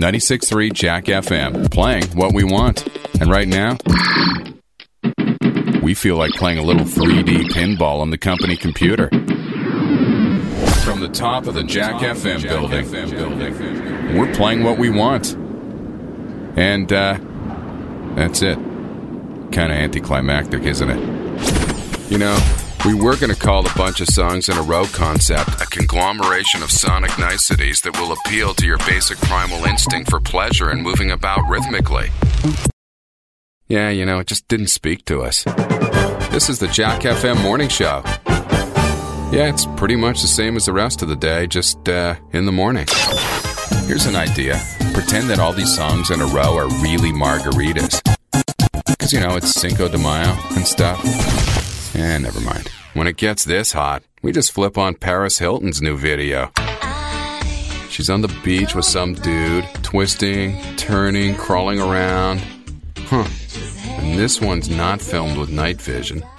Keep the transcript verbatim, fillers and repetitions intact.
ninety-six point three Jack F M, playing what we want. And right now, we feel like playing a little three D pinball on the company computer. From the top of the Jack F M building, we're playing what we want. And, uh, that's it. Kind of anticlimactic, isn't it? You know, we were going to call a bunch of songs in a row concept a conglomeration of sonic niceties that will appeal to your basic primal instinct for pleasure and moving about rhythmically. Yeah, you know, it just didn't speak to us. This is the Jack F M Morning Show. Yeah, it's pretty much the same as the rest of the day, just uh, in the morning. Here's an idea. Pretend that all these songs in a row are really margaritas. Because, you know, it's Cinco de Mayo and stuff. Eh, never mind. When it gets this hot, we just flip on Paris Hilton's new video. She's on the beach with some dude, twisting, turning, crawling around. Huh. And this one's not filmed with night vision.